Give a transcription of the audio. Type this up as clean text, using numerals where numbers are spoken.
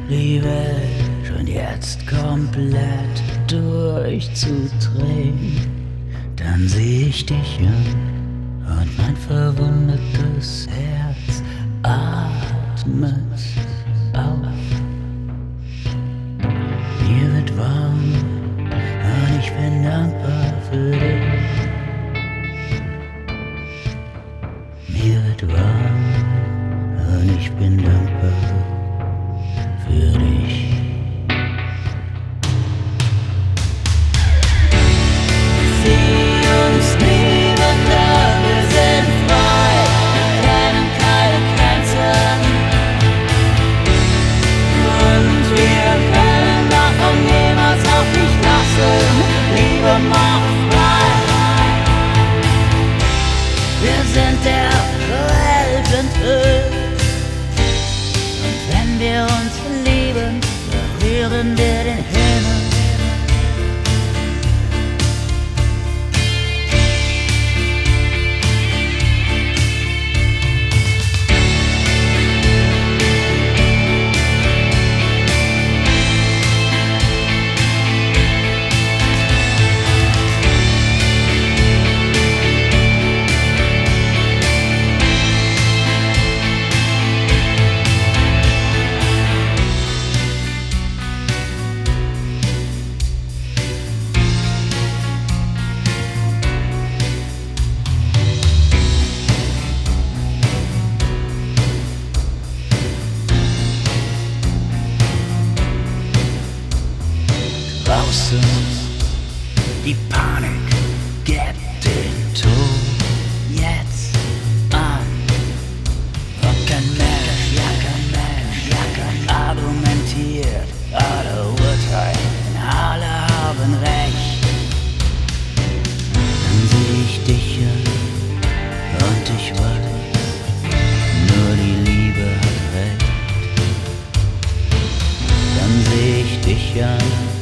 die Welt schon jetzt komplett durchzudrehen. Dann seh ich dich an und mein verwundetes Herz atmet auf. Mir wird warm und ich bin dankbar für dich. Mir wird warm und ich bin dankbar für dich. Sieh uns nebeneinander, wir sind frei, kennen keine Grenzen. Und wir können davon niemals auf dich lassen. Liebe macht frei. Wir sind der Welt enthüllt. Und wenn wir uns lieben, berühren wir den Himmel. Draußen die Panik, gibt den Ton jetzt an. Und kein Mensch argumentiert, alle urteilen, alle haben recht. Dann seh ich dich an und ich weiß, nur die Liebe hat recht. Dann seh ich dich an